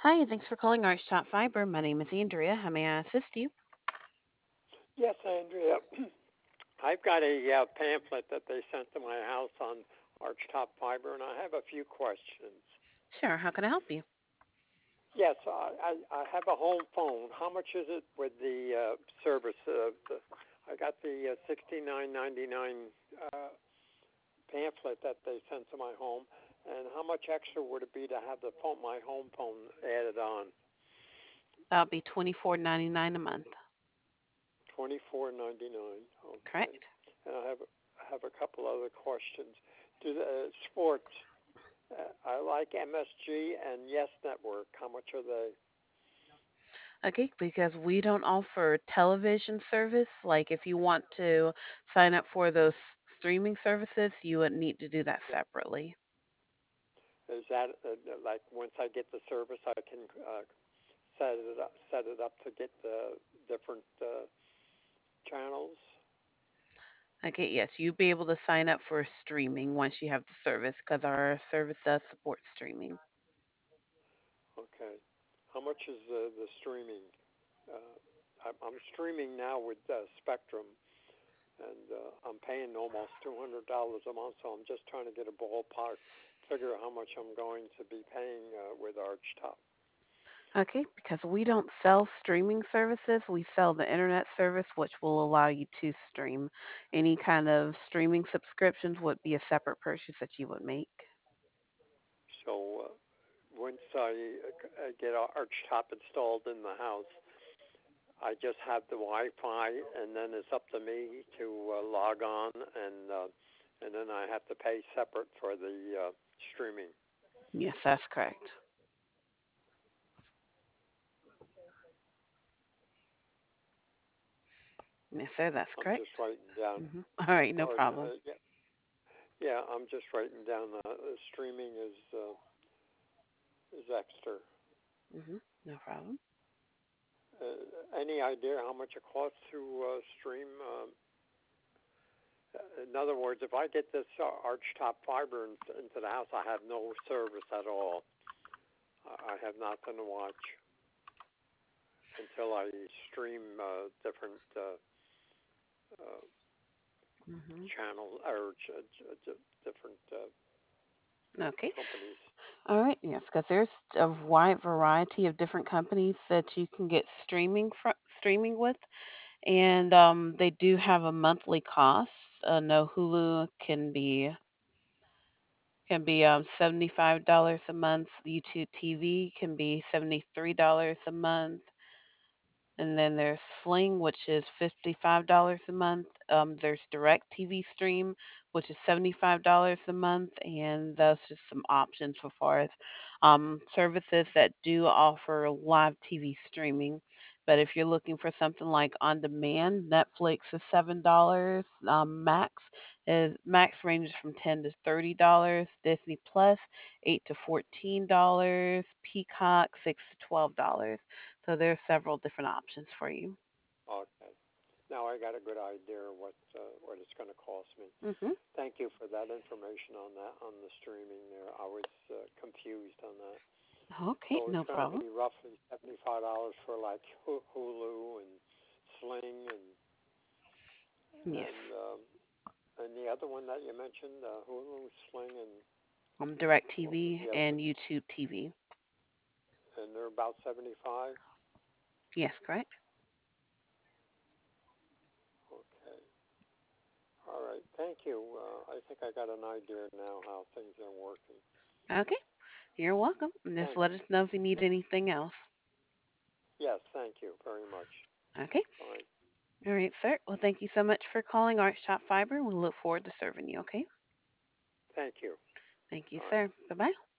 Hi, thanks for calling Arch Top Fiber. My name is Andrea. How may I assist you? Yes, Andrea. I've got a pamphlet that they sent to my house on Archtop Fiber, and I have a few questions. Sure, how can I help you? Yes, I have a home phone. How much is it with the service? I got the 69.99 pamphlet that they sent to my home, and how much extra would it be to have my home phone added on? That'll be $24.99 a month. 24.99. Okay, Correct. and I have a couple other questions. Do the sports? I like MSG and Yes Network. How much are they? Okay, because we don't offer television service. Like if you want to sign up for those streaming services, you would need to do that Yeah. separately. Is that like once I get the service, I can set it up to get the different channels? Okay, yes, you'd be able to sign up for streaming once you have the service because our service does support streaming. Okay. How much is the streaming? I'm streaming now with Spectrum, and I'm paying almost $200 a month. So I'm just trying to get a ballpark figure how much I'm going to be paying with Archtop. Okay, because we don't sell streaming services, we sell the internet service, which will allow you to stream. Any kind of streaming subscriptions would be a separate purchase that you would make. So once I get Archtop installed in the house, I just have the Wi-Fi, and then it's up to me to log on, and then I have to pay separate for the streaming. Yes, that's correct. Yes, sir, that's I'm correct. just writing down. All right, no Oh, problem. yeah, yeah. I'm just writing down. Streaming is extra. No problem. Any idea how much it costs to stream? In other words, if I get this Archtop fiber into the house, I have no service at all. I have nothing to watch until I stream different uh, hmm channels or different Okay. companies. All right. Yes, because there's a wide variety of different companies that you can get streaming with, and they do have a monthly cost. No, Hulu can be $75 a month. YouTube TV can be $73 a month. And then there's Sling, which is $55 a month. There's Direct TV Stream, which is $75 a month. And that's just some options for far as services that do offer live TV streaming. But if you're looking for something like on demand, Netflix is $7. Max ranges from $10 to $30. Disney Plus $8 to $14. Peacock $6 to $12. So there are several different options for you. Okay. Now I got a good idea of what it's going to cost me. hmm Thank you for that information on that on the streaming there. I was confused on that. Okay, So it's no going to problem. be roughly $75 for like Hulu and Sling Yes. and the other one that you mentioned, Hulu, Sling, and Direct what was TV the other and one? YouTube TV. And they're about 75. Yes, correct. Okay. All right. Thank you. I think I got an idea now how things are working. Okay, you're welcome. And just Thank let you. us know if you need anything else. Yes, thank you very much. Okay. Bye. All right, sir. Well, thank you so much for calling Arch Top Fiber. We look forward to serving you. Okay. Thank you. Thank you, Bye. sir. Bye bye.